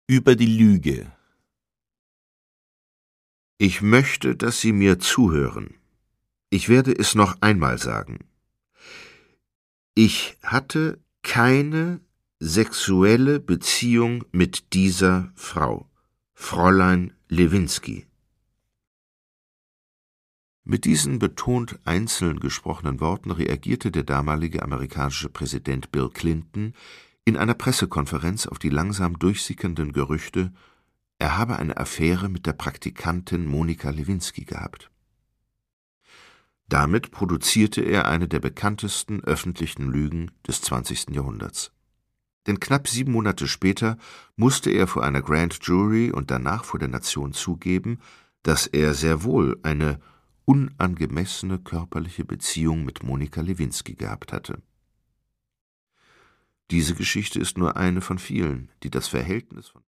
Über die Lüge. Ich möchte, dass Sie mir zuhören. Ich werde es noch einmal sagen. Ich hatte keine sexuelle Beziehung mit dieser Frau, Fräulein Lewinsky. Mit diesen betont einzeln gesprochenen Worten reagierte der damalige amerikanische Präsident Bill Clinton in einer Pressekonferenz auf die langsam durchsickernden Gerüchte, er habe eine Affäre mit der Praktikantin Monika Lewinsky gehabt. Damit produzierte er eine der bekanntesten öffentlichen Lügen des 20. Jahrhunderts. Denn knapp 7 Monate später musste er vor einer Grand Jury und danach vor der Nation zugeben, dass er sehr wohl eine unangemessene körperliche Beziehung mit Monika Lewinsky gehabt hatte. Diese Geschichte ist nur eine von vielen, die das Verhältnis von